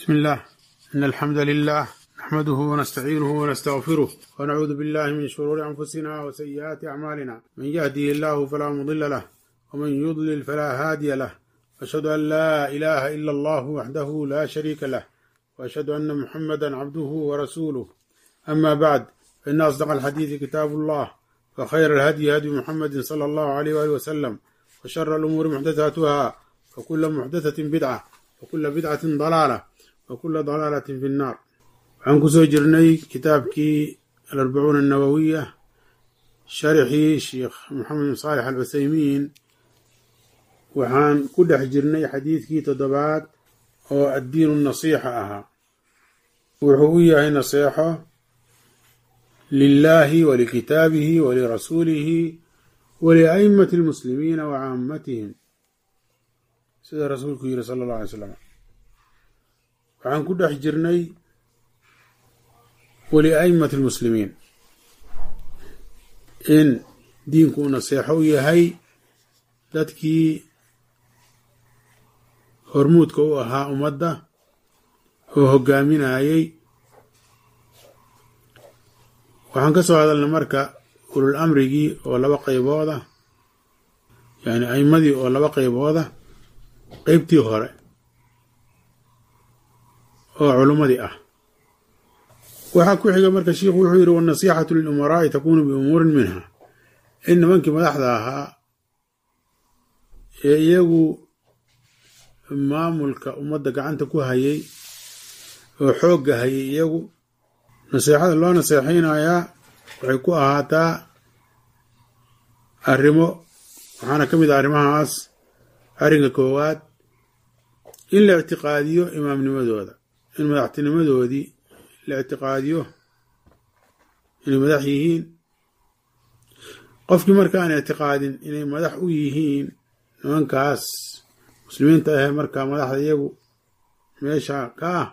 بسم الله. إن الحمد لله نحمده ونستعينه ونستغفره ونعوذ بالله من شرور أنفسنا وسيئات أعمالنا. من يهدي الله فلا مضل له ومن يضلل فلا هادي له. أشهد أن لا إله إلا الله وحده لا شريك له وأشهد أن محمدا عبده ورسوله. أما بعد، فإن أصدق الحديث كتاب الله، وخير الهدي هدي محمد صلى الله عليه وآله وسلم، وشر الأمور محدثاتها، وكل محدثة بدعة، وكل بدعة ضلالة، وكل ضلالة في النار. waxaan kusoo jirnay kitaabkii الأربعون النووية sharxii sheekh maxamed bin صaalح alcuthaymiin. waxaan ku dhex jirnay xadiidkii 7 oo addiinu nasiixa ahaa. wuxuu u yahay naseexo lilaahi walikitaabihi walirasuulihi walia'immati اlmuslimiina wacaamatihim, sida rasuulku yiri sala اllahu alay slam. waxaan ku dhex jirnay walia'immati اlmuslimiin, in diinku uu naseexo u yahay dadkii hormuudka u ahaa ummadda oo hogaaminayay. waxaan ka soo hadalnay marka ulul amrigii oo 2 qaybooda, yani a'immadii oo 2 qaybooda. qaybtii hore oo culummadii ah. waxaa ku xiga marka shiikhu wuxuu yidhi wannasiixatu lilumaraa'i takuunu biumuurin minha, in nimankii madaxda ahaa ee iyagu maamulka ummadda gacanta ku hayay oo xoogga hayay, iyagu naseexada loo naseexaynayaa waxay ku ahaataa arrimo. waxaana ka mid ah arrimahaas arrinka koowaad in la ictiqaadiyo imaamnimadooda, in madaxtinimadoodii la ictiqaadiyo inay madax yihiin. qofkii marka aan ictiqaadin inay madax u yihiin nimankaas muslimiinta ahee markaa madaxda iyagu meesha ka ah,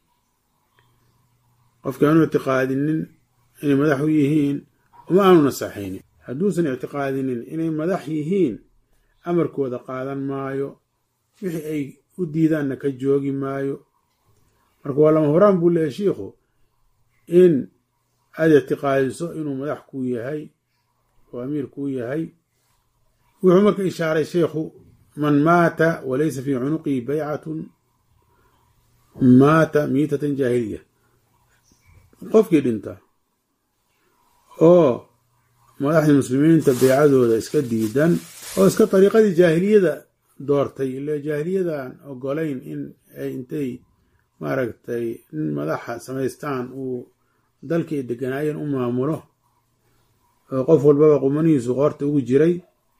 qofkii aanu ictiqaadinin inay madax u yihiin uma aanu naseexaynin. hadduusan ictiqaadinin inay madax yihiin amarkooda qaadan maayo, wixii ay u diidaanna ka joogi maayo. marka waa lama horaan buu leeyahay shiikhu in aad ictiqaadiso inuu madax kuu yahay oo amiir kuu yahay. wuxuu marka ishaaray sheikhu man maata walaysa fii cunuqihi baycatun maata miitatan jaahiliya. qofkii dhinta oo madaxdii muslimiinta beycadooda iska diidan oo iska dariiqadii jaahiliyada doortay, ile jaahiliyadan ogolayn in ay intay maaragtay in madaxa samaystaan uu dalkii deganaayeen u maamulo, oo qof walbaba qumanihiisu qoorta ugu jiray.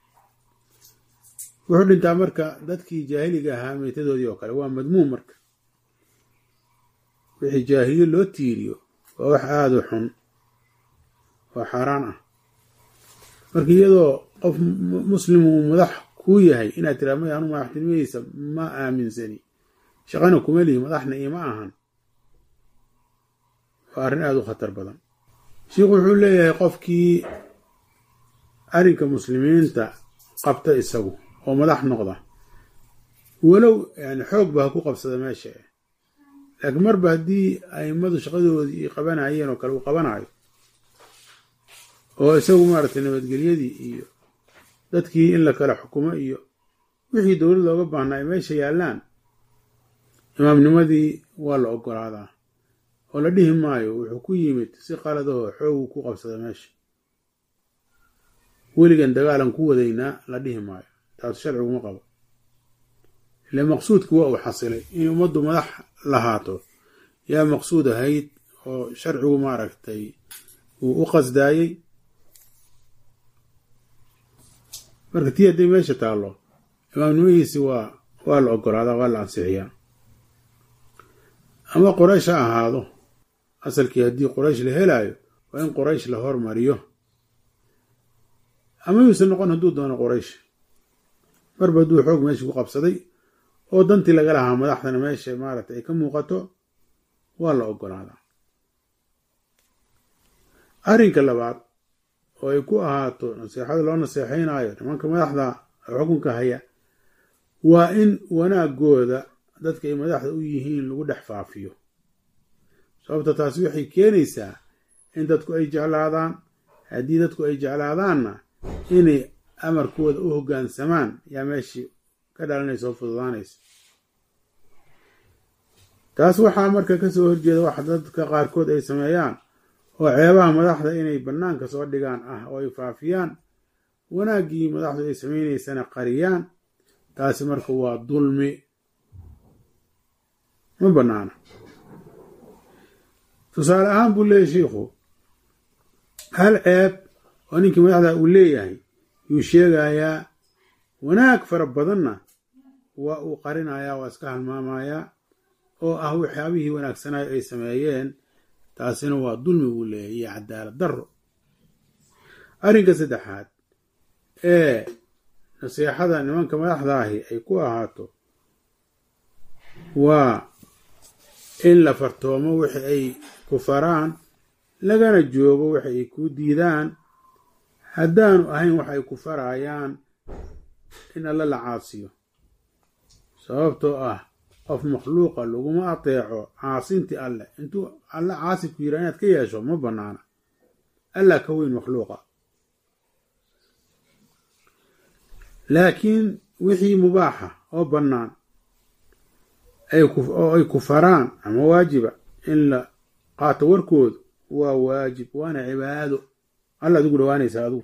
wuxuu dhintaa marka dadkii jaahiliga ahaa meetadoodii oo kale. waa madmuum. marka wixii jaahiliye loo tiiriyo waa wax aada u xun oo xaaraan ah. marka iyadoo qof muslim uu madax kuu yahay inaad tiraa may anu madaxtinimadiisa ma aaminsani, shaqana kuma lihi, madaxna iima ahan, waa arrin aada u khatar badan. sheikhu wuxuu leeyahay qofkii arrinka muslimiinta qabta isagu oo madax noqda, walow yani xoogba ha ku qabsada meesha, laakiin marba haddii a'immadu shaqadoodii qabanayeen oo kale uu qabanayo, oo isagu maaragtay nabadgelyadii iyo dadkii in la kala xukumo iyo wixii dowlad looga baahnaa ay meesha yaallaan, imaamnimadii waa la ogolaadaa oo la dhihi maayo wuxuu ku yimid si qaladahoo xoogu ku qabsada meesha, weligan dagaalan ku wadaynaa la dhihi maayo. taas sharciguma qabo. ile maqsuudki waa uu xasilay in ummaddu madax lahaato yaa maqsuud ahayd oo sharcigu maaragtay uu u qasdaayey. marka tii hadday meesha taallo, imaamnimadiisi waa la ogolaadaa, waa la ansixiyaa. ama qoraysh ha ahaado, asalkii haddii qoraysh la helaayo waa in qoraysh la hormariyo, ama yuusan noqon hadduu doono qoraysh. marba hadduu xoog meesha ku qabsaday oo dantii laga lahaa madaxdana meesha maaragtay ay ka muuqato, waa la ogolaadaa. arrinka labaad oo ay ku ahaato naseexada loo naseexaynayo nimanka madaxda xukunka haya waa in wanaagooda dadka ay madaxda u yihiin lagu dhex faafiyo. sababta taasi waxay keenaysaa in dadku ay jeclaadaan. haddii dadku ay jeclaadaanna inay amarkooda u hoggaansamaan yaa meeshii ka dhalanaysa oo fududaanaysa. taas waxaa marka kasoo horjeeda wax dadka qaarkood ay sameeyaan oo ceebaha madaxda inay bannaanka soo dhigaan ah oo ay faafiyaan, wanaaggii madaxdu ay samaynaysana qariyaan. taasi marka waa dulmi, ma bannaana. tusaale ahaan buu leeyahy shiikhu, hal ceeb oo ninkii madaxda uu leeyahay yuu sheegayaa, wanaag fara badanna waa uu qarinayaa, waa iska halmaamayaa oo ah waxyaabihii wanaagsanayo ay sameeyeen. taasina waa dulmi buu leeyahay iyo cadaalad darro. arrinka saddexaad ee naseexada nimanka madaxda ahi ay ku ahaato waa in la fartoomo wixii ay ku faraan, lagana joogo wixi ay ku diidaan. haddaanu ahayn wax ay ku farayaan in alla la caasiyo. sababtoo ah qof makhluuqa laguma ateeco caasintii alleh. intuu alla caasi ku yidhaa inaad ka yeesho ma bannaana. allaa ka weyn makhluuqa. laakiin wixii mubaaxa oo bannaan oo ay ku faraan ama waajiba in la qaato warkoodu waa waajib, waana cibaado. alla adigu dhawaanaysa adigu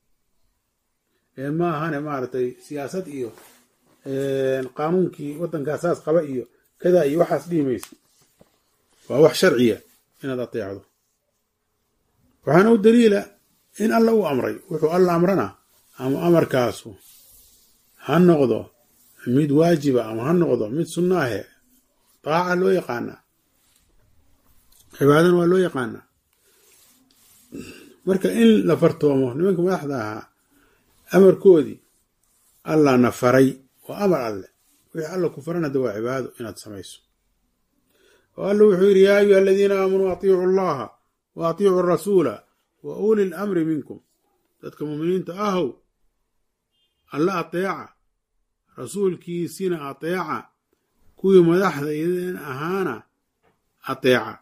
ma ahane maaragtay siyaasad iyo qaanuunkii waddankaa saas qaba iyo kadaa iyo waxaas dhihi maysa. waa wax sharciya inaad ateecdo. waxaana u daliila in alla uu amray. wuxuu alla amrana ama amarkaasu ha noqdo mid waajiba ama ha noqdo mid sunnaahe, daaca loo yaqaanaa, cibaadana waa loo yaqaanaa. marka in la fartoomo nimanka madaxda ahaa amarkoodii allah na faray waa amar alleh. wixii alla ku faran hadda waa cibaado inaad samayso. oo alla wuxuu yidhi yaa ayuha aladiina aamanuu atiicu allaha wa atiicu rasuula wa uli lamri minkum. dadka muminiinta ahow alla ateeca, rasuulkiisina ateeca, kuwii madaxda idin ahaana ateeca.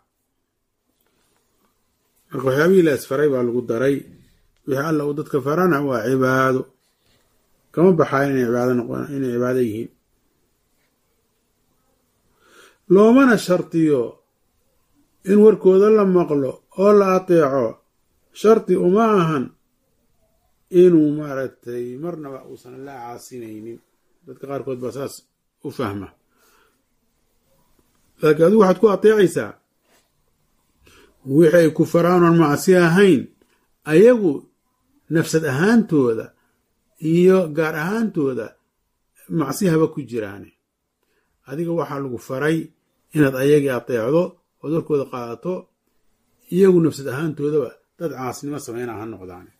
marka waxyaabihii la isfaray baa lagu daray. wixii alla uu dadka farana waa cibaado, kama baxaayo inay cibaado yihiin. loomana shartiyo in warkooda la maqlo oo la ateeco. sharti uma ahan inuu maaragtay marnaba uusan la caasinaynin. dadka qaarkood baa saas u fahma. laakiin adigu waxaad ku ateecaysaa wixii ay ku faraan oon macsi ahayn, ayagu nafsad ahaantooda iyo gaar ahaantooda macsi haba ku jiraane. adiga waxaa lagu faray inaad ayagii ateecdo ood warkooda qaadato. iyagu nafsad ahaantoodaba dad caasnimo sameynaa ha noqdaane.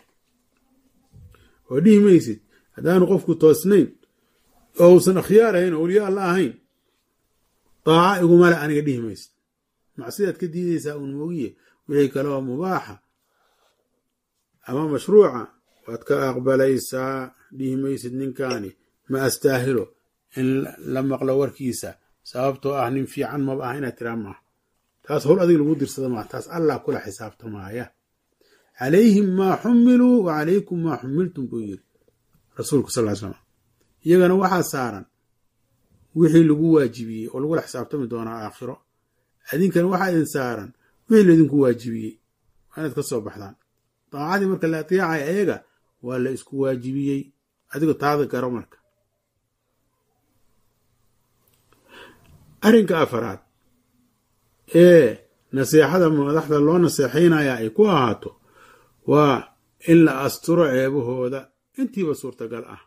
oo dhihi maysid haddaanu qofku toosnayn oo uusan akhyaar ahayn oo awliya alla ahayn, daaca iguma le aniga dhihi maysid. macsidaad ka diidaysaa uun moogiye wixii kale oo mubaaxa ama mashruuca waad ka aqbalaysaa. dhihi maysid ninkaani ma astaahilo in la maqlo warkiisa, sababtoo ah nin fiican maba ah inaad tiraa maaha. taas howl adiga lagu dirsada maaha. taas allah kula xisaabtamaaya. calayhim maa xumiluu wa calaykum maa xumiltum buu yiri rasuulku sal slam. iyagana waxaa saaran wixii lagu waajibiyey oo lagula xisaabtami doonaa aakhiro. adinkana waxaa idin saaran wixii laydinku waajibiyey, waa inaad ka soo baxdaan. daacadii marka la ateecaya ayaga waa la isku waajibiyey. adigo taada garo marka. arrinka afaraad ee naseexada madaxda loo naseexaynaya ay ku ahaato waa in la asturo ceebahooda intiiba suurtagal ah.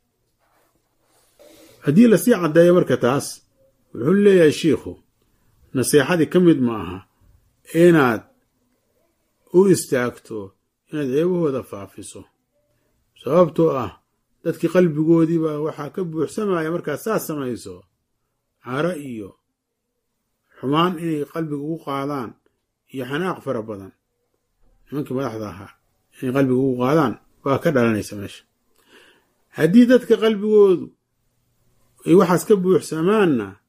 haddii lasii caddeeyo marka taas, wuxuu leeyahay shiikhu, naseexadii ka mid ma aha inaad u istaagto inaad ceebahooda faafiso. sababtoo ah dadkii qalbigoodiibaa waxaa ka buuxsamaya markaad saas samayso caro iyo xumaan inay qalbiga ugu qaadaan iyo xanaaq fara badan. nimankii madaxda ahaa inay qalbiga ugu qaadaan waa ka dhalanaysa meesha. haddii dadka qalbigoodu ay waxaas ka buuxsamaanna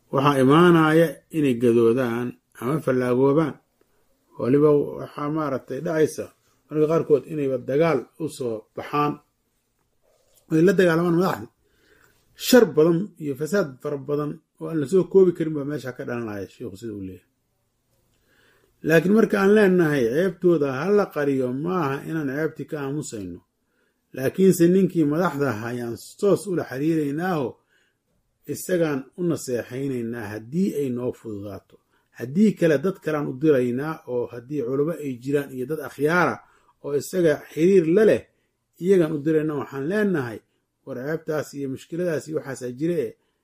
waxaa imaanaya inay gadoodaan ama fallaagoobaan. waliba waxaa maaragtay dhacaysa marka qaarkood inayba dagaal u soo baxaan ay la dagaalamaan madaxdii. shar badan iyo fasaad fara badan oo aan lasoo koobi karin baa meesha ka dhalanaya sheikhu sida uu leeyahay. laakiin marka aan leenahay ceebtooda ha la qariyo maaha inaan ceebtii ka aamusayno, laakiinse ninkii madaxda ahaa ayaan toos ula xiriiraynaao isagaan u naseexaynaynaa haddii ay noo fududaato. haddii kale dad kalean u diraynaa, oo haddii culamo ay jiraan iyo dad akhyaara oo isaga xiriir la leh iyagaan u diraynaa. waxaan leenahay war ceebtaas iyo mushkiladaas iyo waxaasaa jire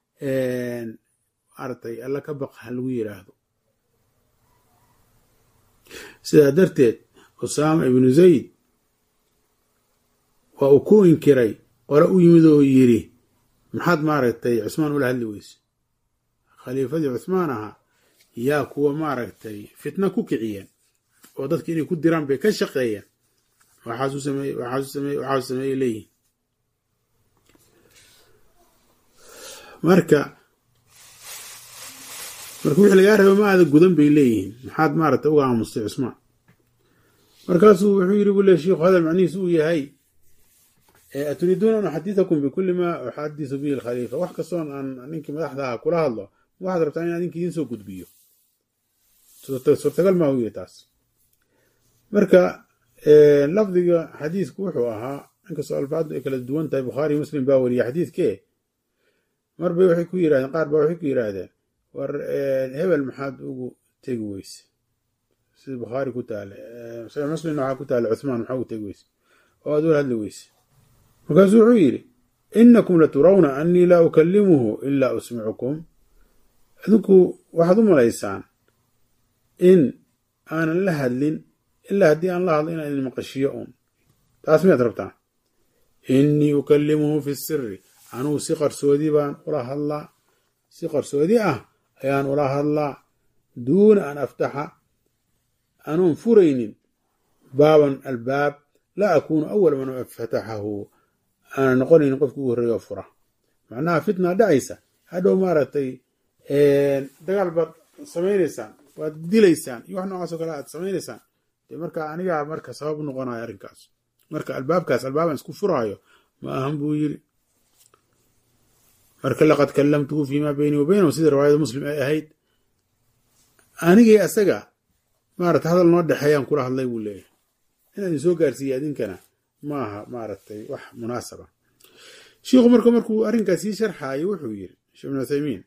artay alla ka baq ha lagu yidhaahdo. sidaa darteed usaama ibnu zayd waa uu ku inkiray qole u yimid oo yidhi maxaad maaragtay cusmaan ula hadli weyse. khaliifadii cusmaan ahaa yaa kuwa maaragtay fitna ku kiciyeen oo dadki inay ku diraan bay ka shaqeeyeen. waxaasu sameeyey leeyihin. marka wixii lagaa raba ma aada gudan bay leeyihiin, maxaad maaragtay uga aamustay cusmaan. markaasuu wuxuu yidhi buu le shiikhu hadal macnihiis uu yahay aturiiduuna an uxadiثakum bikuli ma uxadiثu bihi alkhaliifa. wax kastoon aan ninkii madaxda aha kula hadlo waxaad rabtaa inaan ninki idiin soo gudbiyo. suurtagal maa u yihi taas. marka lafdiga xadiisku wuxuu ahaa, inkastoo alfaadu ay kala duwan tahay, bukhaari muslim baa weriye xadiidkee. marbay waxay ku yidhahdeen, qaar baa waxay ku yidhaahdeen war hebel maxaad ugu tegi weyse, sida bukhaari ku taale, saxiix muslimna waxaa ku taale cuthmaan maxaa ugu tegi weyse oo aad ula hadli weyse. markaasuu wuxuu yidhi inakum laturawna anii laa ukalimuhu ilaa usmicukum. adinku waxaad u malaysaan in aanan la hadlin ilaa haddii aan la hadlo inaan idin maqashiyo uun. taas miyaad rabtaan? inii ukalimuhu fi siri, anugu si qarsoodi baan ula hadlaa, si qarsoodi ah ayaan ula hadlaa, duuna an aftaxa, anuun furaynin baaban albaab, laa akuunu awal man fataxahu, aanan noqonaynin qofki ugu horreeya oo fura. macnaha fitnaa dhacaysa, hadhow maaragtay dagaal baad samaynaysaan, waad dilaysaan iyo wax noocaas oo kale aad samaynaysaan. dee marka anigaa marka sabab u noqonayo arrinkaas. marka albaabkaas albaabaan isku furaayo ma ahan buu yidhi. marka laqad kallamtuhu fiimaa beynii wa baynahu, sida riwaayada muslim ay ahayd, anigay asaga maarata hadal noo dhexeeyaan kula hadlay buu leeyahay. inaan idin soo gaarsiiya idinkana maaha maaragtay wax munaasaba. shiikhu markuu arrinkaas sii sharxaayo wuxuu yidhi sheekh ibnu uthaymiin,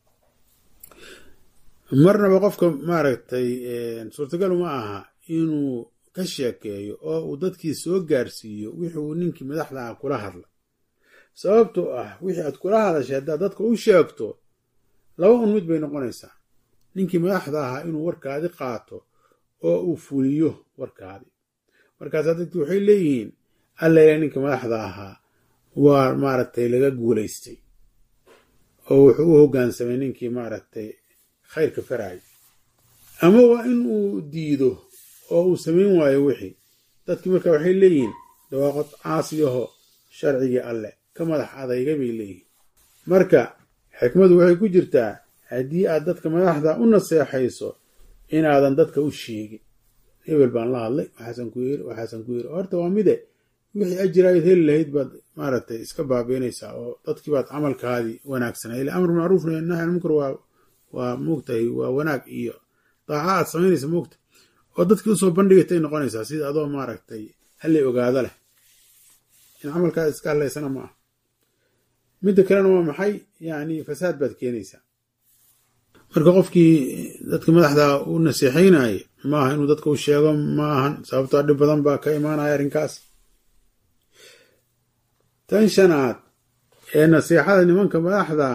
marnaba qofka maaragtay suurtagal ma aha inuu ka sheekeeyo oo uu dadkii soo gaarsiiyo wixii uu ninkii madaxda ah kula hadla. sababtoo ah wixii aad kula hadashay haddaad dadka u sheegto laba un mid bay noqonaysaa. ninkii madaxda ahaa inuu warkaadi qaato oo uu fuliyo warkaadi. markaasaa dadki waxay leeyihiin allele ninkii madaxda ahaa waa maaragtay laga guulaystay oo wuxuu u hoggaansamay ninkii maaragtay khayrka faraay. ama waa in uu diido oo uu samayn waayo wixii. dadkii marka waxay leeyihiin dawaaqad caasiyaho sharcigii alle ka madax adayga bay leeyihiin. marka xikmadu waxay ku jirtaa haddii aad dadka madaxda u naseexayso inaadan dadka u sheegin hebel baan la hadlay waxaasan ku yiri horta waa mide wixii ajiraayad heli lahayd baad maaragtay iska baabiinaysaa oo dadkii baad camalkaadii wanaagsanaa. ila amru macruuf nahy an munkar waa moogtahay waa wanaag iyo daaca aad samaynaysa moogta oo dadkii usoo bandhigatay noqonaysaa sida adoo maaragtay hallay ogaado leh. in camalkaada iska hadlaysana ma ah. midda kalena waa maxay, yani fasaad baad keenaysaa. marka qofkii dadka madaxda u naseexaynaya maaha inuu dadka u sheego ma ahan, sababtoo dhib badan baa ka imaanaya arrinkaas. tan shanaad ee nasiixada nimanka madaxda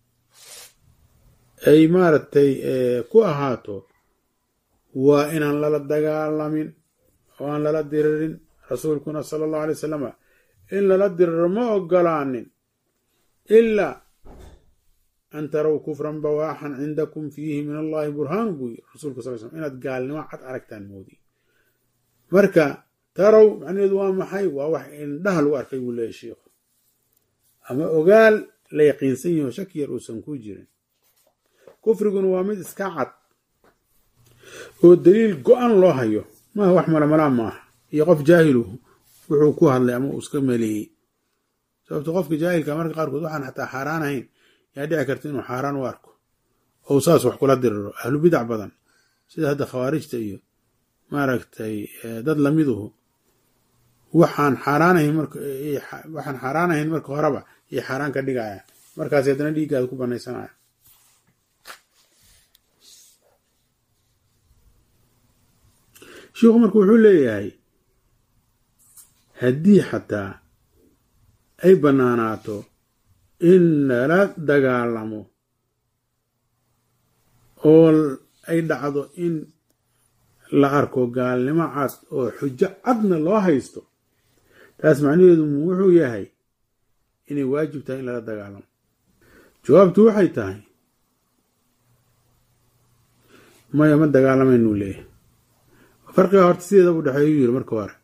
ay maaragtay ku ahaato waa inaan lala dagaalamin oo aan lala diririn. rasuulkuna sala allahu alay wasalam in lala diriro ma ogolaanin ilaa an taraw kufran bawaaxan cindakum fiihi min allahi burhaan buu yiri rasuulka sal slam, inaad gaalnimo cad aragtaan moodi. marka taraw macnaheedu waa maxay? waa wax indhaha lagu arkay buu leeyahy sheikhu, ama ogaal la yaqiinsan yaho shaki yar uusan ku jirin. kufriguna waa mid iska cad oo daliil go-an loo hayo maaha wax malamalaan maaha iyo qof jaahiluhu wuxuu ku hadlay ama uu iska maleeyey sababto qofka jaahilka marka qaarkood waxaan xataa xaaraan ahayn yaa dhici karta inuu xaaraan u arko oo saas wax kula diriro ahlu bidac badan sida hadda khawaarijta iyo maaragtay dad lamiduhu waxaan xaaraan ahayn marka horeba iyo xaaraan ka dhigaya markaas haddana dhiiggaada ku banaysanaya sheikhu marka wuxuu leeyahay haddii xataa ay bannaanaato in lala dagaalamo oo ay dhacdo in la arko gaalnimo cad oo xujo cadna loo haysto taas macnaheedu wuxuu yahay inay waajib tahay in lala dagaalamo jawaabtu waxay tahay maya ma dagaalamaynu leeyahay farqiga horta sideeda u dhexeeyu yiri marka hore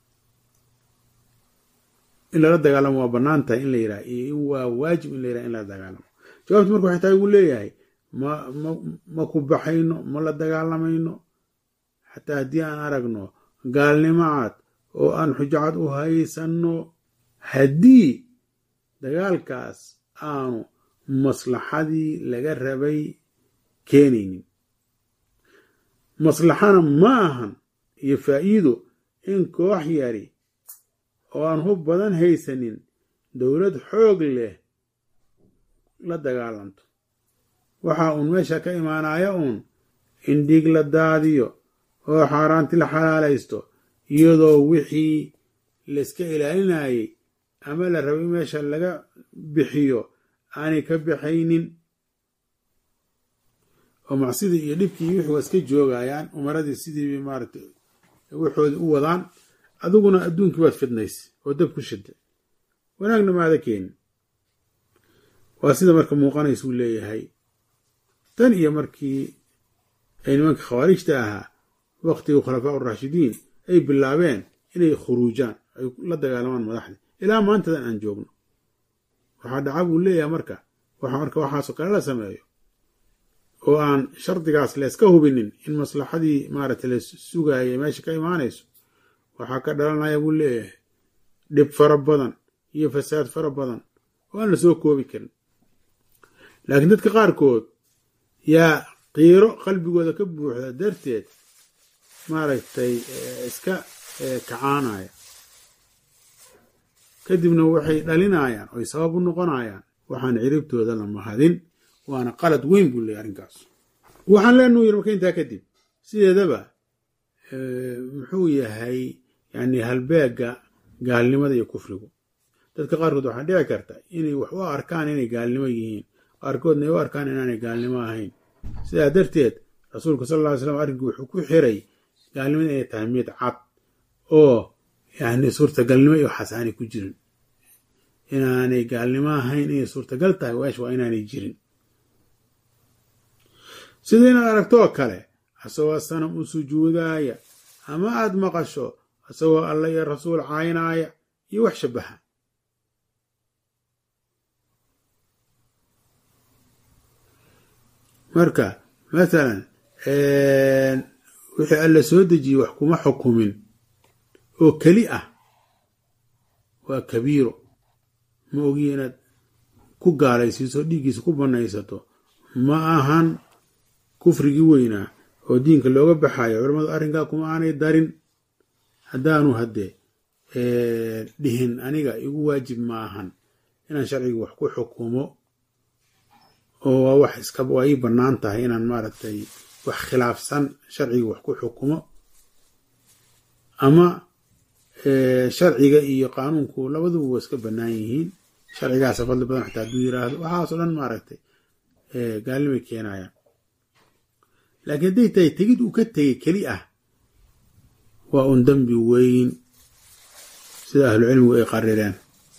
in lala dagaalamo waa bannaan tahay in la yidhaha iyo waa waajib in la yidhaha in lala dagaalamo jawaabtu marka waxay tahay uu leeyahay ma ku baxayno ma la dagaalamayno xataa haddii aan aragno gaalnimo cad oo aan xujo cad u haysanno haddii dagaalkaas aanu maslaxadii laga rabay keenaynin maslaxana ma ahan iyo faa'iido in koox yari oo aan hub badan haysanin dowlad xoog leh la dagaalanto waxa uun meesha ka imaanaya uun in dhiig la daadiyo oo xaaraanti la xalaalaysto iyadoo wixii layska ilaalinayay ama la rabay meesha laga bixiyo aanay ka baxaynin oo macsidii iyo dhibkii iyo wixii waa iska joogayaan umaradii sidii maaragtay waxoodii u wadaan adiguna adduunkii waad fidnaysay oo dab ku shiday wanaagna maada keenin waa sida marka muuqanaysuu leeyahay tan iyo markii ay nimanka khawaarijta ahaa waqtigii khulafaa uraashidiin ay bilaabeen inay khuruujaan ay la dagaalamaan madaxda ilaa maantadan aan joogno waxaa dhaca buu leeyahay marka waxaasoo kale la sameeyo oo aan shardigaas layska hubinin in maslaxadii maaragtay la sugaayay meesha ka imaanayso waxaa ka dhalanaya buu leeyahay dhib fara badan iyo fasaad fara badan oo aan la soo koobi karin laakiin dadka qaarkood yaa qiiro qalbigooda ka buuxda darteed maaragtay iska kacaanaya kadibna waxay dhalinayaan oy sabab u noqonayaan waxaan ciribtooda la mahadin waana qalad weyn buu leeyahy arrinkaas waxaan leenuu yiri marka intaa kadib sideedaba muxuu yahay yani halbeega gaalnimada iyo kufrigu dadka qaarkood waxaa dhici karta inay wax u arkaan inay gaalnimo yihiin qaarkoodna ay u arkaan inaanay gaalnimo ahayn sidaa darteed rasuulku sal alla ly slam arrinkii wuxuu ku xiray gaalnimada inay tahay mid cad oo yani suurtagalnimo iyo waxaas aanay ku jirin inaanay gaalnimo ahayn inay suurtagal tahay weesh waa inaanay jirin sida inaad aragto oo kale asagoo sanam u sujuudaaya ama aad maqasho asagoo alla iyo rasuul caaynaaya iyo wax shabaha marka masalan wixii alla soo dejiyey wax kuma xukumin oo keli ah waa kabiiro ma ogi inaad ku gaalaysiiso dhiiggiisa ku banaysato ma ahan kufrigii weynaa oo diinka looga baxayo culammadu arrinkaa kuma aanay darin haddaanu haddee dhihin aniga igu waajib ma ahan inaan sharciga wax ku xukumo oo waa wax waa ii bannaan tahay inaan maaragtay wax khilaafsan sharciga wax ku xukumo ama sharciga iyo qaanuunku labaduba waa iska bannaan yihiin sharcigaasa fadli badan xataa hadduu yiraahdo waxaasoo dhan maaragtay gaalnimay keenayaan laakiin hadday tahay tegid uu ka tegey keli ah waa un dembi weyn sida ahlucilmigu ay qarireen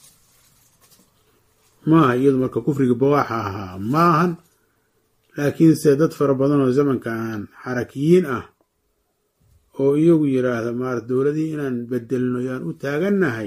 maaha iyadu marka kufriga bawaaxa ahaa maahan laakiinse dad fara badan oo zamankan xarakiyiin ah oo iyagu yiraahda maarata dowladii inaan bedelno yaan u taagannahay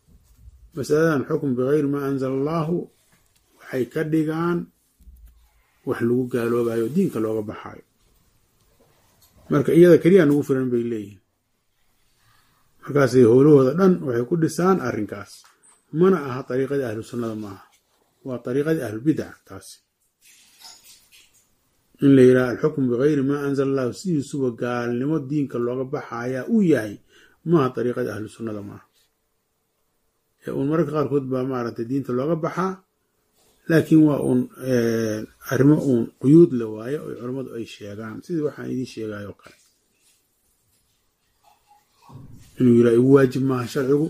masaladan xukm bigayri maa anzala allaahu waxay ka dhigaan wax lagu gaaloobayo diinka looga baxaayo. marka iyada keliya nagu filan bay leeyihiin. markaasay howlahooda dhan waxay ku dhisaan arrinkaas. mana aha dariiqadii ahlu sunnada maaha, waa dariiqadii ahlulbidac. taasi in la yidhaha alxukmu bigayri maa anzala allahu sidiisuba gaalnimo diinka looga baxayaa uu yahay, maaha dariiqadii ahlu sunnada maaha. uun mararka qaarkood baa maaragtay diinta looga baxaa, laakiin waa uun arrimo uun quyuud la waayo oo culammadu ay sheegaan, sidii waxaan idiin sheegayo kale. inuu yidhaha igu waajib maaha sharcigu,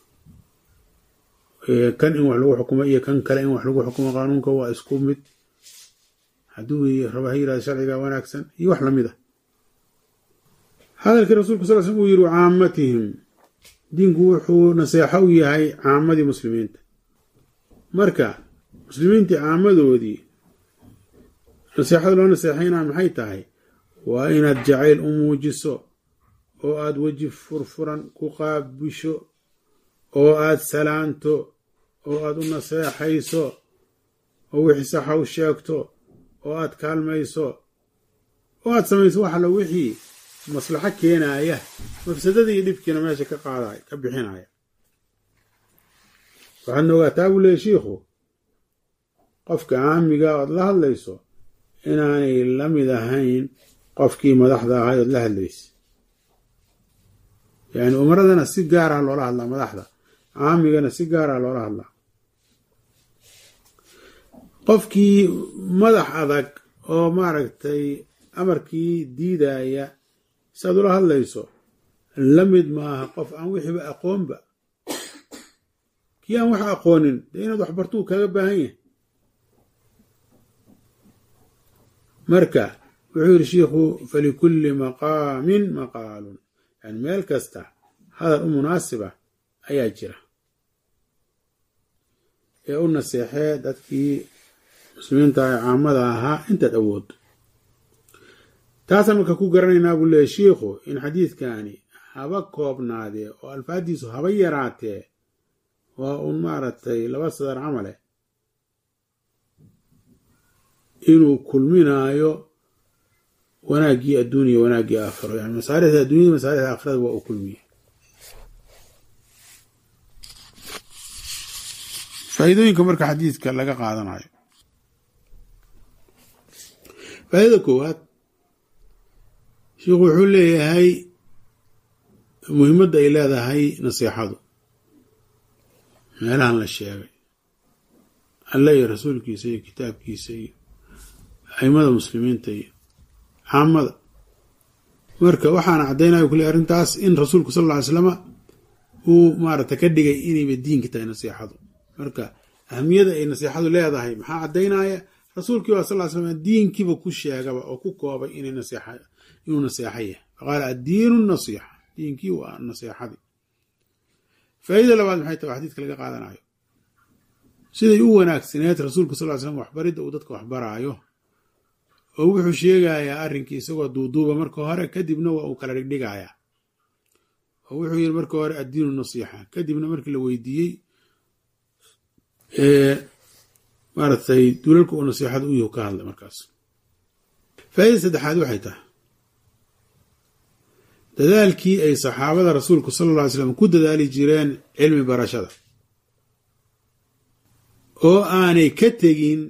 kan in wax lagu xukumo iyo kan kale in wax lagu xukumo qaanuunka waa isku mid. hadduu raba ha yirahdo sharciga wanaagsan iyo wax lamid a. hadalkii rasuulku sal slam uu yiri caamatihim, diinku wuxuu naseexo u yahay caamadii muslimiinta. marka muslimiintii caamadoodii naseexada loo naseexaynaa maxay tahay? waa inaad jacayl u muujiso oo aad weji furfuran ku qaabisho oo aad salaanto oo aad u naseexayso oo wixii saxa u sheegto oo aad kaalmayso oo aad samayso wax alla wixii maslaxo keenaya, mafsadada iyo dhibkiina meesha ka qaadaya, ka bixinaya. waxaadna ogaataa buu leeyahy shiikhu, qofka caamiga ood la hadlayso inaanay la mid ahayn qofkii madaxda ahay ood la hadlaysa. yani umaradana si gaara loola hadlaa, madaxda caamigana si gaara loola hadlaa. qofkii madax adag oo maaragtay amarkii diidaya saad ula hadlayso la mid maaha qof aan wixiiba aqoonba. kii aan wax aqoonin dee inaad waxbartuu kaga baahan yahay. marka wuxuu yidhi shiikhu falikulli maqaamin maqaalun, yani meel kasta hadal u munaasiba ayaa jira. ee u naseexee dadkii muslimiinta ee caamada ahaa intaad awooddo. taasaan marka ku garanaynaa buu leeyahy shiikhu in xadiidkani haba koobnaadee oo alfaadiisu haba yaraatee waa uun maaragtay 2 sadar camale inuu kulminaayo wanaaggii adduuniya wanaaggii aakhiro. yani masaalixda adduunyada masaalixda aakhirada waa uu kulmiye. faa'iidooyinka marka xadiidka laga qaadanayo, faa'iidada koowaad, shiikhu wuxuu leeyahay muhiimadda ay leedahay nasiixadu meelahan la sheegay, alle iyo rasuulkiisa iyo kitaabkiisa iyo aimada muslimiinta iyo caamada. marka waxaana caddaynayo kule arrintaas in rasuulku sal alla ly slama uu maaragta ka dhigay inayba diinka tahay nasiixadu. marka ahamiyada ay nasiixadu leedahay maxaa caddaynaya? rasuulkii waa sal ly slam diinkiiba ku sheegaba oo ku koobay inuu naseexa yahay. faqaala addiinu nasiixa, diinkii waa naseexadii. faa'iida labaad maxay tahay xadiidka laga qaadanayo? siday u wanaagsaneed rasuulku sal ly slam waxbaridda uu dadka waxbaraayo, oo wuxuu sheegayaa arrinkii isagoo duuduuba marka hore, kadibna waa uu kala dhigdhigayaa. oo wuxuu yidhi marka hore addiinu nasiixa, kadibna markii la weydiiyey maaragtay dulalka uu nasiixada u yahu ka hadlay markaas. faa'iida saddexaad waxay tahay dadaalkii ay saxaabada rasuulku sala alla alay slam ku dadaali jireen cilmi barashada, oo aanay ka tegin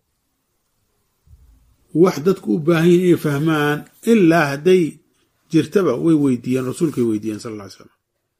wax dadku u baahan yihin inay fahmaan ilaa hadday jirtaba way weydiiyeen, rasuulkay weydiiyeen sala alla alay slam.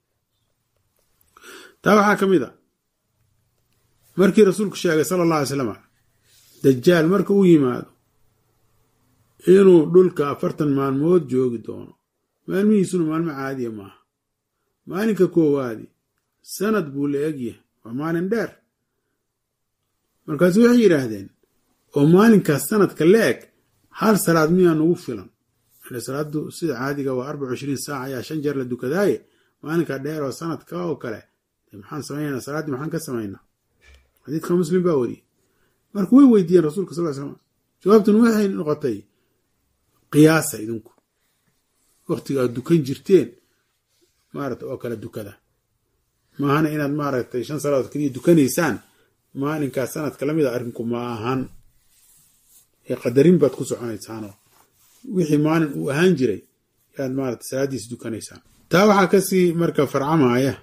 taa waxaa ka mid a markii rasuulku sheegay sala alla alay slam dajaal marka uu yimaado inuu dhulka 40 maalmood joogi doono, maalmihiisuna maalmo caadiya maaha. maalinka koowaadi sanad buu la egyahay, waa maalin dheer. markaasu waxay yidhaahdeen oo maalinkaas sanadka la eg hal salaad miyaa nagu filan? salaadu sida caadiga waa 24 saac ayaa 5 jeer la dukadaaye, maalinka dheer oo sanadka oo kale maxaan samaynaa? salaaddii maxaan ka samaynaa? xadiidka muslim baa wariyey. marka way weydiiyeen rasuulka sal ly slam, jawaabtuna waxay noqotay qiyaasa idinku waqtiga aad dukan jirteen maaragta oo kale dukada, maahana inaad maaragtay 5 salaadood kaliya dukanaysaan maalinkaas sanadka lamid a arrinku ma ahan. qadarin baad ku soconaysaanoo wixii maalin uu ahaan jiray yaad maarata salaadiisa dukanaysaan. taa waxaa kasii marka farcamaya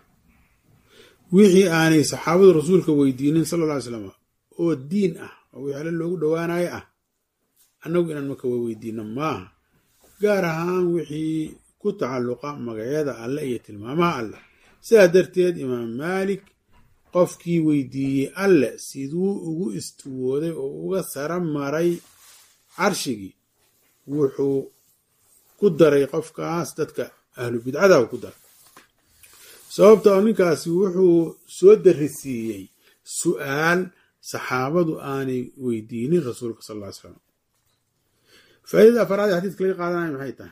wixii aanay saxaabadu rasuulka weydiinin sala alla alay slam oo diin ah oo wixii alle loogu dhowaanayo ah annagu inaan marka weydiino maaha, gaar ahaan wixii ku tacalluqa magacyada alle iyo tilmaamaha alle. sidaa darteed imaam maalik qofkii weydiiyey alle siduu ugu istiwooday oo uga sara maray carshigii wuxuu ku daray qofkaas dadka ahlu bidcada ku daray, sababta oo ninkaasi wuxuu soo darisiiyey su'aal saxaabadu aanay weydiinin rasuulka sal alla ly slam. faaidada afaraad ee xadiidka laga qaadanayo maxay tahay?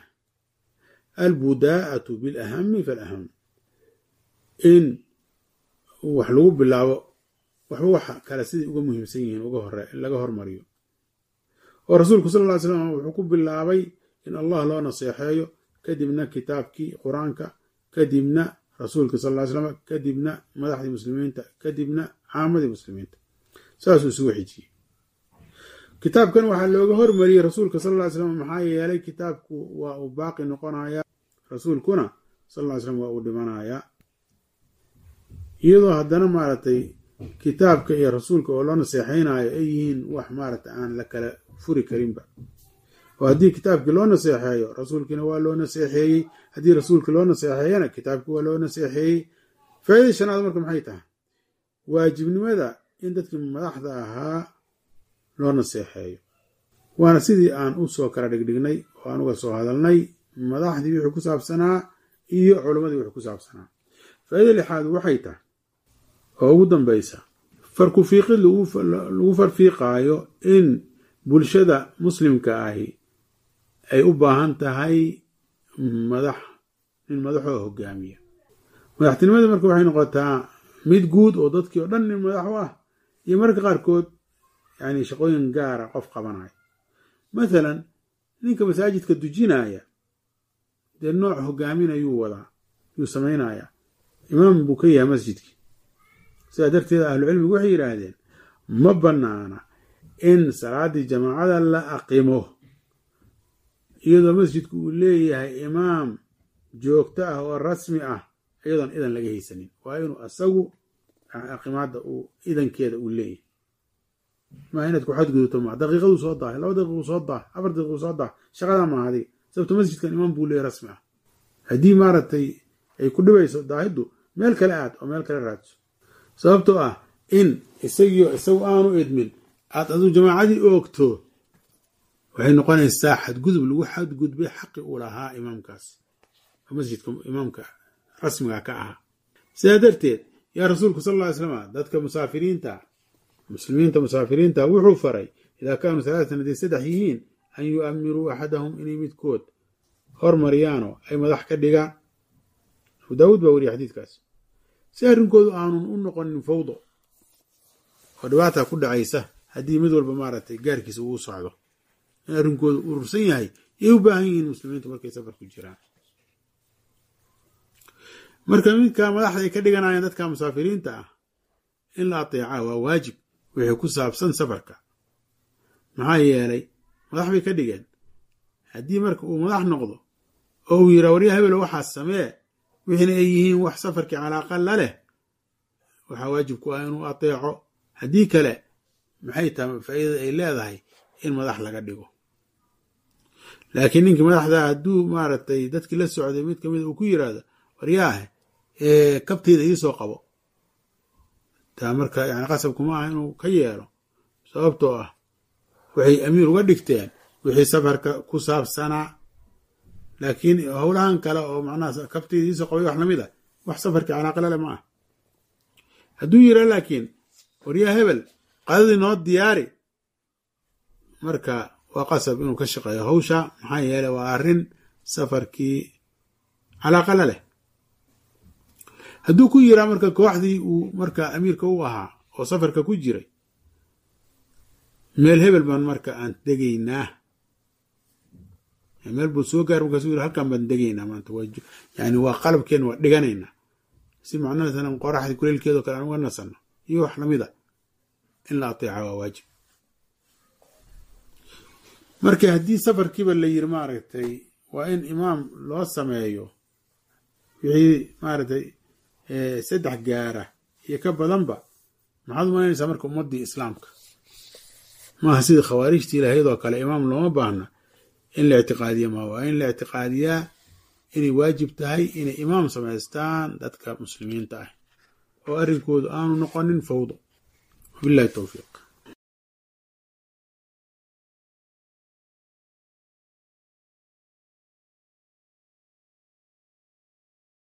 albudaa'atu bilahami falaham, in wax lagu bilaabo waxba waxa kale siday uga muhiimsan yihiin in laga hormariyo. oo rasuulku sal alla ly slam wuxuu ku bilaabay in allah loo naseexeeyo, kadibna kitaabkii qur-aanka, kadibna rasuulka sal ly slam, kadibna madaxdii muslimiinta, kadibna caamadii muslimiinta. saasuu isugu xijiyey. kitaabkan waxaa looga hormariyey rasuulka sal ly slam maxaa yeelay kitaabku waa uu baaqi noqonaya, rasuulkuna sal ly slam waa uu dhimanayaa. iyadoo haddana maaragtay kitaabka iyo rasuulka oo loo naseexaynayo ay yihiin wax maaragta aan la kala furi karinba. oo haddii kitaabkii loo naseexeeyo rasuulkiina waa loo naseexeeyey, haddii rasuulka loo naseexeeyana kitaabkii waa loo naseexeeyey. faaidada shanaad marka maxay tahay? waajibnimada in dadkii madaxda ahaa loo naseexeeyo, waana sidii aan u soo kala dhigdhignay oo aan uga soo hadalnay madaxdii wixii ku saabsanaa iyo culammadii wixii ku saabsanaa. faaidada lixaad waxay tahay oo ugu dambaysa farku fiiqid lagu farfiiqaayo in bulshada muslimka ahi ay u baahan tahay nin madaxoo hogaamiya. madaxtinimada marka waxay noqotaa mid guud oo dadkii oo dhan nin madax u ah, iyo mararka qaarkood yani shaqooyin gaara qof qabanaya. mathalan ninka masaajidka dujinaya dee nooc hogaamin ayuu wadaa, yuu samaynaya, imaam buu ka yahay masjidkii. sidaa darteed ahlucilmigu waxay yidhaahdeen ma banaana in salaadii jamaacada la aqimo iyadoo masjidku uu leeyahay imaam joogto ah oo rasmi ah iyadoon idan laga haysanin. waa inuu asagu aqimaada idankeeda uu leeyahay, maa inaad ku xadgudubto maa daqiiqaduu soo daahay, 2 daqiiquu soo daahay, 4 daqiiquu soo daahay, shaqadaa maaha adiga. sababto masjidkan imaam buu leeyahay rasmi ah. haddii maaragtay ay ku dhibayso daahiddu meel kale aad oo meel kale raadso, sababtoo ah in isagu aanu idmin aad aduu jamaacadii oogto waxay noqonaysaa xadgudub lagu xadgudbay xaqi uu lahaa imaamkaas oo masjidka imaamka rasmiga ka ahaa. sidaa darteed yaa rasuulku sal alla ly slam dadka muslimiinta musaafiriinta wuxuu faray idaa kaanuu 3 hadday 3 yihiin an yu'amiruu axadahum inay midkood hormariyaanoo ay madax ka dhigaan. abu daawuud baa weriya xadiidkaas. si arrinkoodu aanun u noqonin fawdo oo dhibaata ku dhacaysa haddii mid walba maaragtay gaarkiisa uu socdo, in arrinkoodu urursan yahay yay u baahan yihiin muslimiintu markay safar ku jiraan. marka midka madaxda ay ka dhiganayaan dadka musaafiriinta ah in la ateeca waa waajib wixii ku saabsan safarka. maxaa yeelay madax bay ka dhigeen, haddii marka uu madax noqdo oo uu yiraa warya hebelo waxaa samee, wixiina ay yihiin wax safarkii calaaqa la leh, waxaa waajib ku ah inuu ateeco. haddii kale maxay tahay faa'iidada ay leedahay in madax laga dhigo. laakiin ninkii madaxda hadduu maaragtay dadkii la socday mid kamid uu ku yiraahdo waryaahe kabtayda iisoo qabo, taa marka yani qasabkuma ah inuu ka yeelo, sababtoo ah waxay amiir uga dhigteen wixii safarka ku saabsanaa. laakiin howlahan kale oo macnaha kabtayda iisoo qabay wax lamid ah wax safarkii calaaqalale ma ah. hadduu yira laakiin waryaa hebel qadadii noo diyaari, marka waa qasab inuu ka shaqeeyo hawsha, maxaa yeelay waa arrin safarkii calaaqala leh. hadduu ku yiraa marka kooxdii uu marka amiirka u ahaa oo safarka ku jiray meel hebel baan marka aan degaynaa, meel buu soo gaar markaasuu yiri halkan baan degaynaa maanta, yani waa qalabkeen waa dhiganaynaa si macnaha qoraxdii kuleelkeedoo kale aan uga nasanno iyo wax lamid a, in la ateeca waa waajib. marka haddii safarkiiba la yiri maaragtay waa in imaam loo sameeyo wixii maaragtay 3 gaara iyo ka badanba maxaad umaynaysaa marka ummadii islaamka maaha sida khawaarijta ilaahayadoo kale imaam looma baahna in la ictiqaadiya ma waa in la ictiqaadiyaa inay waajib tahay inay imaam samaystaan dadka muslimiinta ah oo arrinkoodu aanu noqonin fawdo wabillahi tawfiiq